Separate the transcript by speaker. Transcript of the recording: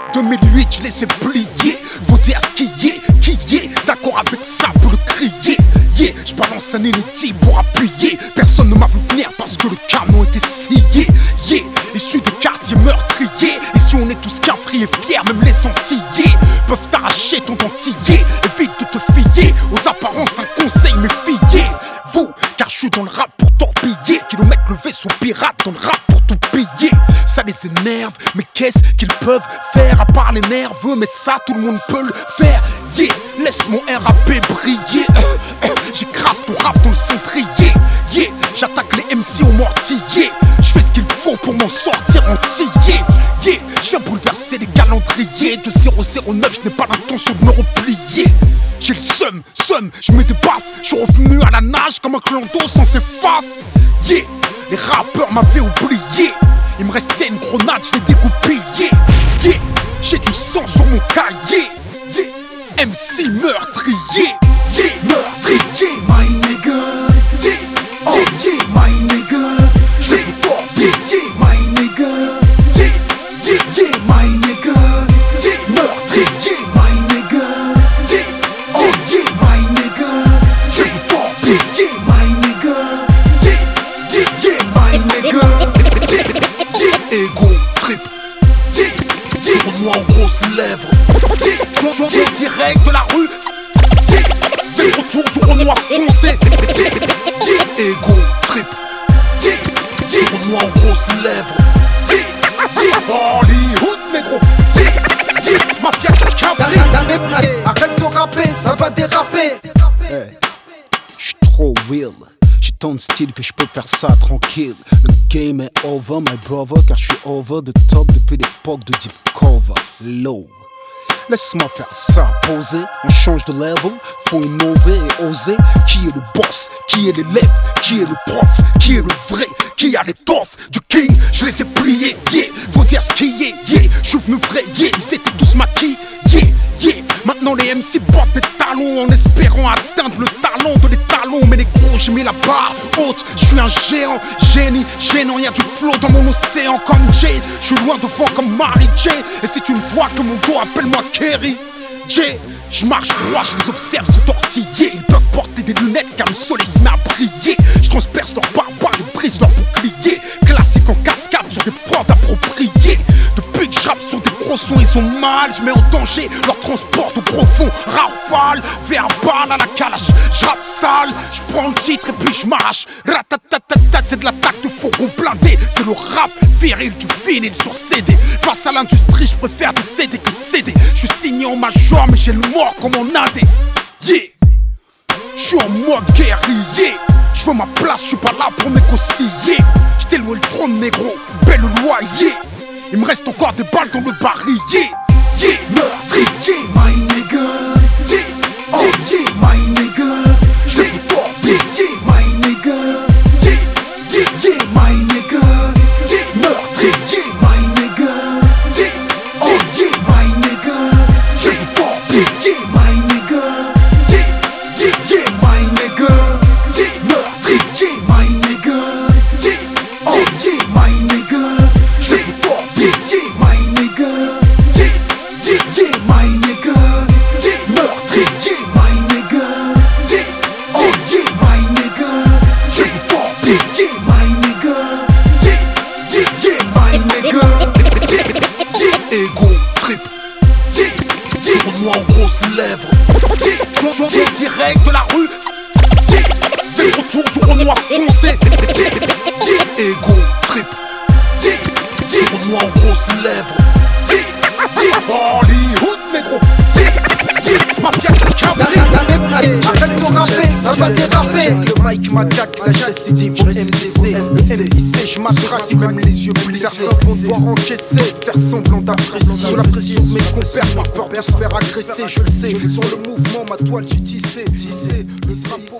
Speaker 1: 2008, je les ai pliés. Vous dire ce qui est, d'accord avec ça pour le crier. Yeah, je balance un inédit pour appuyer. Personne ne m'a vu venir parce que le canon était scié. Yeah, issu de quartiers meurtriers. Ici on est tous cafris et fiers, même les ensillés peuvent t'arracher ton dentier. Évite de te fier aux apparences, un conseil, méfiez-vous. Car je suis dans le rap pour torpiller. Kilomètres levés sous pirate dans le rap pour tout piller. Ça les énerve, mais qu'est-ce qu'ils peuvent faire à part les nerveux? Mais ça tout le monde peut le faire. Yeah, laisse mon RAP briller. J'écrase ton rap dans le cendrier. Yeah, j'attaque les MC au mortier. Je fais ce qu'il faut pour m'en sortir entier. Yeah, je viens bouleverser les calendriers. De 009, je n'ai pas l'intention de me replier. J'ai le seum, je mets des baffes. Je suis revenu à la nage comme un clando sans ses faves. Yeah, les rappeurs m'avaient oublié. Il me restait une grenade, je l'ai découpillé. Yeah, j'ai du sang sur mon cahier. Yeah, MC meurtrier. Yeah, meurtrier, my nigga. Yeah, oh yeah, my nigga. Je vais vous torpiller, my nigga. Yeah, yeah, yeah, my nigga. Yeah, meurtrier, my nigga. Yeah, oh yeah, my nigga. Je vais vous torpiller, my nigga. Yeah, yeah, yeah, my nigga. Ego trip, sur moi en grosses lèvres. Je direct de la rue. C'est le retour du Renoir foncé. Ego trip, sur moi en grosses lèvres. Hollywood négro. Mafia Cabri.
Speaker 2: Arrête de rapper, ça va déraper.
Speaker 1: J'suis trop real. J'ai tant de style que je peux faire ça tranquille. Le game est over, my brother, car je suis over the top depuis l'époque de Deep Cover. Low. Laisse-moi faire ça, poser, on change de level, faut innover et oser. Qui est le boss? Qui est l'élève? Qui est le prof? Qui est le vrai? Qui a l'étoffe du king? Je les ai pliés, yeah. Faut dire ce qui est, yeah. Je suis venu vrai, yeah. Ils étaient tous maquillés, yeah, yeah. Maintenant les MC portent des talons en espérant atteindre le talon de l'étalon. Mais les gros, j'ai mis la barre haute. Je suis un géant, génie, gênant. Y'a du flow dans mon océan comme Jay. Je suis loin devant comme Mary J. Et si tu me vois que mon dos, appelle-moi Kerry J. Je marche droit, je les observe se tortiller. Ils peuvent porter des lunettes car le soleil se met à briller. Je transperce leur barbares et brise leur bouclier. Classique en cascade sur des prods appropriés. Depuis que je rappe sur des gros sons, ils ont mal. Je mets en danger leur transport au profond. Rafale, verbal à la calache. Je rappe sale, je prends le titre et puis je m'arrache. Ratatatatata, c'est de l'attaque de fourgon blindé. C'est le rap viril du vinyle sur CD. Face à l'industrie, je préfère décéder que céder. Je suis signé en major, mais j'ai le mort comme en indé. Yeah, je suis en mode guerrier. Je veux ma place, je suis pas là pour négocier. Je t'ai loué le trône négro, belle loyer. Il me reste encore des balles dans le barillet. Yeah, meurtrier, my nigga. Yeah, oh yeah, my nigga. Je vais vous torpiller, my nigga. Yeah, yeah, yeah, my nigga. Yeah, meurtrier, my nigga. Yeah, oh yeah, my nigga. Je vais vous torpiller, my nigga. Yeah, yeah, yeah, my nigga. Yeah, meurtrier, my nigga. Yeah, oh yeah, my nigga. Je vais vous torpiller, my nigga. Yeah, yeah, yeah, my nigga. Yeah, meurtrier, my nigga. Yeah, oh yeah, my nigga. Je vais vous torpiller, my nigga. Yeah, yeah, yeah, my nigga. Ego trip. Sur moi en grosses lèvres. Je direct de la rue. C'est le retour du Renoir foncé. Ego trip. Sur moi en grosses lèvres. Hollywood négro. Mafia Cabri.
Speaker 2: Arrête de rapper, ça va déraper. Le mic m'attaque, la chasse c'est dit, faut MDC. Le MIC, je m'attraque, même les yeux plissés. Certains vont devoir encaisser, faire semblant d'apprécier. Sous la pression de mes compères, par peur de se faire agresser. Je le sais, sur le mouvement, ma toile j'ai tissé. Le drapeau